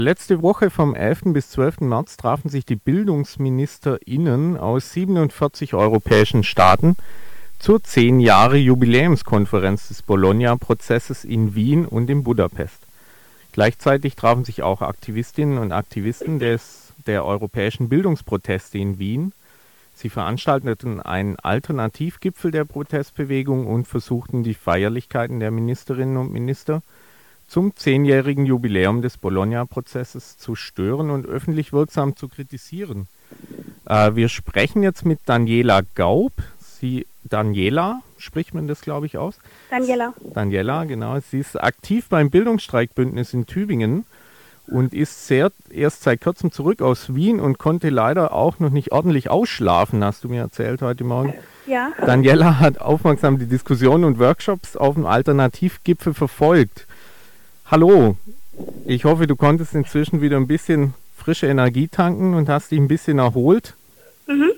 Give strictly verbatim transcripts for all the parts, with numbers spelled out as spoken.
Letzte Woche vom elften bis zwölften März trafen sich die BildungsministerInnen aus siebenundvierzig europäischen Staaten zur zehn Jahre Jubiläumskonferenz des Bologna-Prozesses in Wien und in Budapest. Gleichzeitig trafen sich auch Aktivistinnen und Aktivisten des, der europäischen Bildungsproteste in Wien. Sie veranstalteten einen Alternativgipfel der Protestbewegung und versuchten die Feierlichkeiten der Ministerinnen und Minister zum zehnjährigen Jubiläum des Bologna-Prozesses zu stören und öffentlich wirksam zu kritisieren. Äh, wir sprechen jetzt mit Daniela Gaub. Sie, Daniela, spricht man das, glaube ich, aus? Daniela. Daniela, genau. Sie ist aktiv beim Bildungsstreikbündnis in Tübingen und ist sehr, erst seit kurzem zurück aus Wien und konnte leider auch noch nicht ordentlich ausschlafen, hast du mir erzählt heute Morgen. Ja. Daniela hat aufmerksam die Diskussionen und Workshops auf dem Alternativgipfel verfolgt. Hallo, ich hoffe, du konntest inzwischen wieder ein bisschen frische Energie tanken und hast dich ein bisschen erholt. Mhm.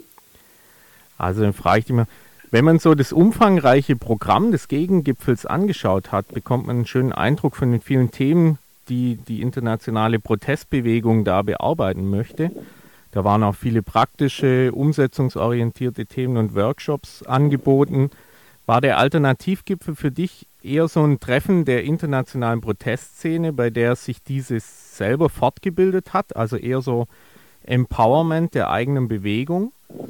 Also dann frage ich dich mal, wenn man so das umfangreiche Programm des Gegengipfels angeschaut hat, bekommt man einen schönen Eindruck von den vielen Themen, die die internationale Protestbewegung da bearbeiten möchte. Da waren auch viele praktische, umsetzungsorientierte Themen und Workshops angeboten. War der Alternativgipfel für dich eher so ein Treffen der internationalen Protestszene, bei der sich dieses selber fortgebildet hat, also eher so Empowerment der eigenen Bewegung?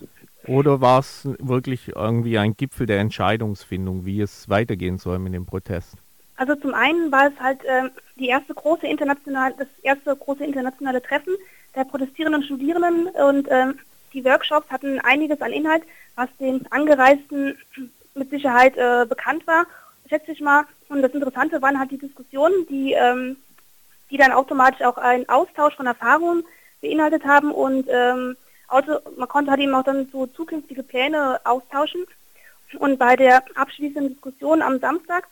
Oder war es wirklich irgendwie ein Gipfel der Entscheidungsfindung, wie es weitergehen soll mit dem Protest? Also zum einen war es halt äh, die erste große internationale, das erste große internationale Treffen der protestierenden Studierenden und äh, die Workshops hatten einiges an Inhalt, was den Angereisten mit Sicherheit äh, bekannt war, schätze ich mal. Und das Interessante waren halt die Diskussionen, die, ähm, die dann automatisch auch einen Austausch von Erfahrungen beinhaltet haben und ähm, auto, man konnte halt eben auch dann so zukünftige Pläne austauschen. Und bei der abschließenden Diskussion am Samstag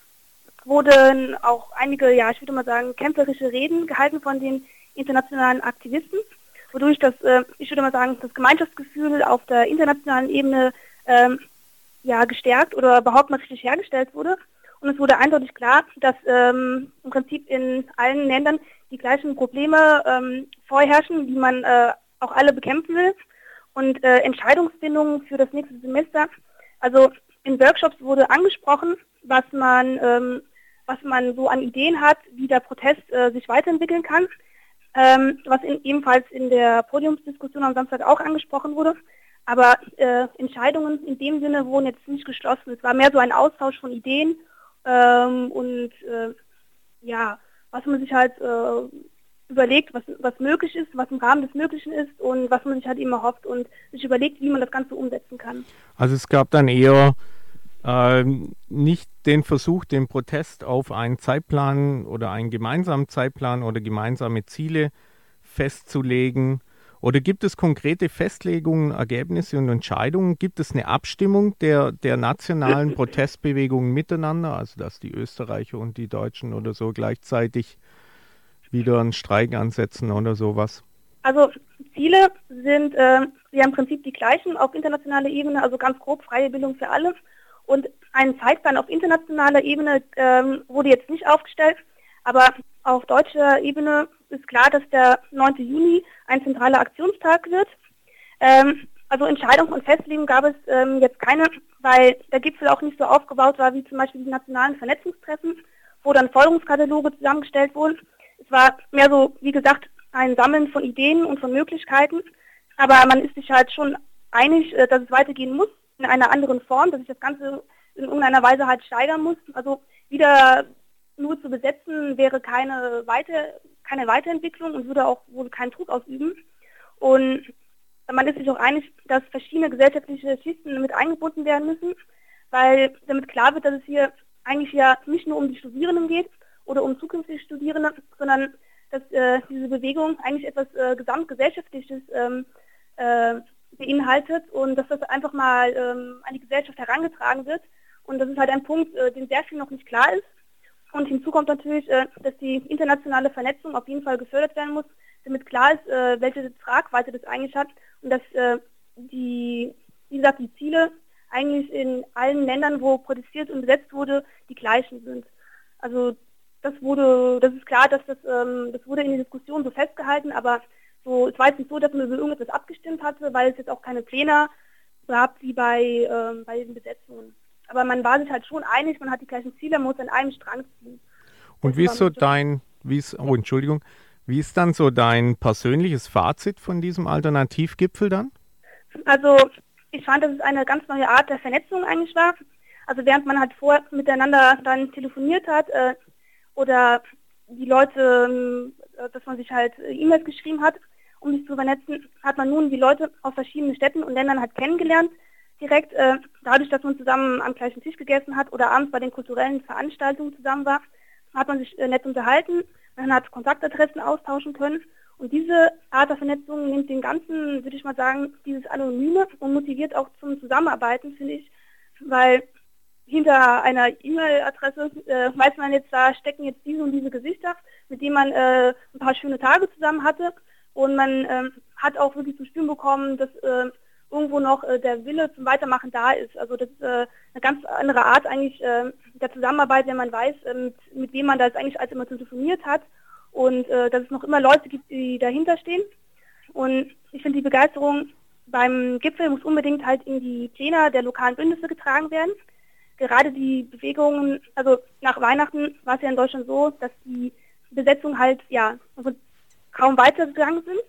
wurden auch einige, ja, ich würde mal sagen, kämpferische Reden gehalten von den internationalen Aktivisten, wodurch das, äh, ich würde mal sagen, das Gemeinschaftsgefühl auf der internationalen Ebene ähm, ja, gestärkt oder überhaupt mal richtig hergestellt wurde. Und es wurde eindeutig klar, dass ähm, im Prinzip in allen Ländern die gleichen Probleme ähm, vorherrschen, die man äh, auch alle bekämpfen will. Und äh, Entscheidungsfindungen für das nächste Semester, also in Workshops wurde angesprochen, was man, ähm, was man so an Ideen hat, wie der Protest äh, sich weiterentwickeln kann, ähm, was in, ebenfalls in der Podiumsdiskussion am Samstag auch angesprochen wurde. Aber äh, Entscheidungen in dem Sinne wurden jetzt nicht geschlossen. Es war mehr so ein Austausch von Ideen ähm, und äh, ja, was man sich halt äh, überlegt, was, was möglich ist, was im Rahmen des Möglichen ist und was man sich halt immer hofft und sich überlegt, wie man das Ganze umsetzen kann. Also es gab dann eher äh, nicht den Versuch, den Protest auf einen Zeitplan oder einen gemeinsamen Zeitplan oder gemeinsame Ziele festzulegen. Oder gibt es konkrete Festlegungen, Ergebnisse und Entscheidungen? Gibt es eine Abstimmung der, der nationalen Protestbewegungen miteinander, also dass die Österreicher und die Deutschen oder so gleichzeitig wieder einen Streik ansetzen oder sowas? Also Ziele sind äh, ja im Prinzip die gleichen auf internationaler Ebene, also ganz grob freie Bildung für alle. Und ein Zeitplan auf internationaler Ebene ähm, wurde jetzt nicht aufgestellt, aber auf deutscher Ebene ist klar, dass der neunte Juni ein zentraler Aktionstag wird. Ähm, also Entscheidungen und Festlegungen gab es ähm, jetzt keine, weil der Gipfel auch nicht so aufgebaut war wie zum Beispiel die nationalen Vernetzungstreffen, wo dann Forderungskataloge zusammengestellt wurden. Es war mehr so, wie gesagt, ein Sammeln von Ideen und von Möglichkeiten, aber man ist sich halt schon einig, äh, dass es weitergehen muss, in einer anderen Form, dass sich das Ganze in irgendeiner Weise halt steigern muss. Also wieder nur zu besetzen wäre keine, Weite, keine Weiterentwicklung und würde auch wohl keinen Druck ausüben. Und man ist sich auch einig, dass verschiedene gesellschaftliche Schichten mit eingebunden werden müssen, weil damit klar wird, dass es hier eigentlich ja nicht nur um die Studierenden geht oder um zukünftige Studierende, sondern dass äh, diese Bewegung eigentlich etwas äh, Gesamtgesellschaftliches ähm, äh, beinhaltet und dass das einfach mal ähm, an die Gesellschaft herangetragen wird. Und das ist halt ein Punkt, äh, den sehr viel noch nicht klar ist. Und hinzu kommt natürlich, äh, dass die internationale Vernetzung auf jeden Fall gefördert werden muss, damit klar ist, äh, welche Tragweite das eigentlich hat und dass äh, die, wie gesagt, die Ziele eigentlich in allen Ländern, wo protestiert und besetzt wurde, die gleichen sind. Also das wurde, das ist klar, dass das, ähm, das wurde in der Diskussion so festgehalten, aber so, es war jetzt nicht so, dass man über irgendetwas abgestimmt hatte, weil es jetzt auch keine Pläne gab wie bei, ähm, bei den Besetzungen. Aber man war sich halt schon einig, man hat die gleichen Ziele, man muss an einem Strang ziehen. Und wie ist so dein, wie ist, oh Entschuldigung, wie ist dann so dein persönliches Fazit von diesem Alternativgipfel dann? Also ich fand, dass es eine ganz neue Art der Vernetzung eigentlich war. Also während man halt vorher miteinander dann telefoniert hat äh, oder die Leute, äh, dass man sich halt äh, E-Mails geschrieben hat, um sich zu vernetzen, hat man nun die Leute aus verschiedenen Städten und Ländern halt kennengelernt. Direkt äh, dadurch, dass man zusammen am gleichen Tisch gegessen hat oder abends bei den kulturellen Veranstaltungen zusammen war, hat man sich äh, nett unterhalten, man hat Kontaktadressen austauschen können. Und diese Art der Vernetzung nimmt den ganzen, würde ich mal sagen, dieses Anonyme und motiviert auch zum Zusammenarbeiten, finde ich, weil hinter einer E-Mail-Adresse äh, weiß man jetzt, da stecken jetzt diese und diese Gesichter, mit denen man äh, ein paar schöne Tage zusammen hatte. Und man äh, hat auch wirklich zu spüren bekommen, dass äh, irgendwo noch äh, der Wille zum Weitermachen da ist. Also das ist äh, eine ganz andere Art eigentlich äh, der Zusammenarbeit, wenn man weiß, äh, mit, mit wem man da jetzt eigentlich als immer telefoniert hat. Und äh, dass es noch immer Leute gibt, die dahinter stehen. Und ich finde, die Begeisterung beim Gipfel muss unbedingt halt in die Pläne der lokalen Bündnisse getragen werden. Gerade die Bewegungen, also nach Weihnachten war es ja in Deutschland so, dass die Besetzungen halt ja also kaum weitergegangen sind.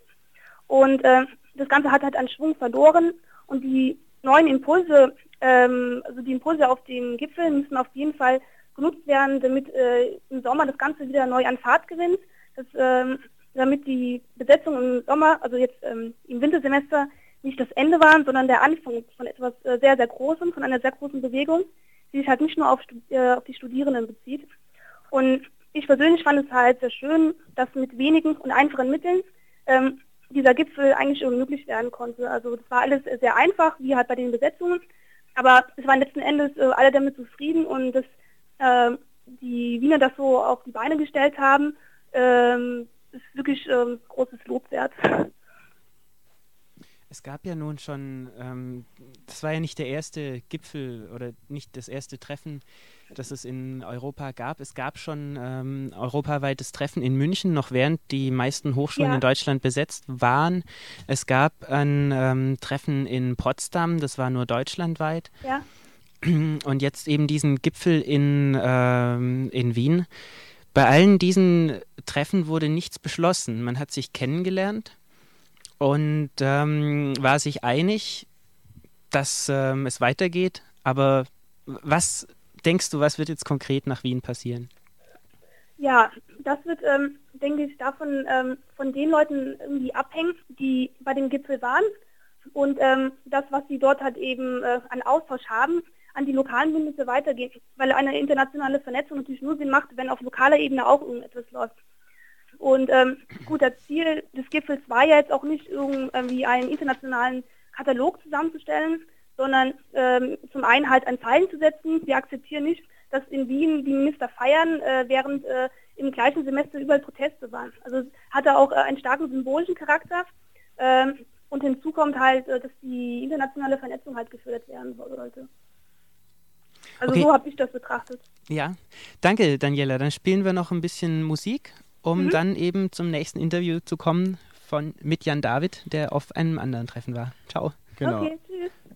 Und äh, das Ganze hat halt an Schwung verloren. Und die neuen Impulse, ähm, also die Impulse auf dem Gipfel müssen auf jeden Fall genutzt werden, damit äh, im Sommer das Ganze wieder neu an Fahrt gewinnt. Das, ähm, damit die Besetzung im Sommer, also jetzt ähm, im Wintersemester, nicht das Ende waren, sondern der Anfang von etwas äh, sehr, sehr Großem, von einer sehr großen Bewegung, die sich halt nicht nur auf, äh, auf die Studierenden bezieht. Und ich persönlich fand es halt sehr schön, dass mit wenigen und einfachen Mitteln ähm, dieser Gipfel eigentlich möglich werden konnte. Also das war alles sehr einfach, wie halt bei den Besetzungen, aber es waren letzten Endes äh, alle damit zufrieden und dass äh, die Wiener das so auf die Beine gestellt haben, ähm, ist wirklich ähm, großes Lob wert. Es gab ja nun schon, ähm, das war ja nicht der erste Gipfel oder nicht das erste Treffen, das es in Europa gab. Es gab schon ähm, europaweites Treffen in München, noch während die meisten Hochschulen Ja. in Deutschland besetzt waren. Es gab ein ähm, Treffen in Potsdam, das war nur deutschlandweit. Ja. Und jetzt eben diesen Gipfel in, ähm, in Wien. Bei allen diesen Treffen wurde nichts beschlossen. Man hat sich kennengelernt und ähm, war sich einig, dass ähm, es weitergeht. Aber was denkst du, was wird jetzt konkret nach Wien passieren? Ja, das wird, ähm, denke ich, davon ähm, von den Leuten irgendwie abhängen, die bei dem Gipfel waren und ähm, das, was sie dort halt eben äh, an Austausch haben, an die lokalen Bündnisse weitergeht, weil eine internationale Vernetzung natürlich nur Sinn macht, wenn auf lokaler Ebene auch irgendetwas läuft. Und ähm, gut, das Ziel des Gipfels war ja jetzt auch nicht irgendwie einen internationalen Katalog zusammenzustellen, sondern ähm, zum einen halt ein Zeichen zu setzen. Wir akzeptieren nicht, dass in Wien die Minister feiern, äh, während äh, im gleichen Semester überall Proteste waren. Also es hatte auch äh, einen starken symbolischen Charakter. Ähm, und hinzu kommt halt, äh, dass die internationale Vernetzung halt gefördert werden sollte. Also Okay. So habe ich das betrachtet. Ja, danke Daniela. Dann spielen wir noch ein bisschen Musik, um Mhm. dann eben zum nächsten Interview zu kommen von, mit Jan David, der auf einem anderen Treffen war. Ciao. Genau. Okay, tschüss.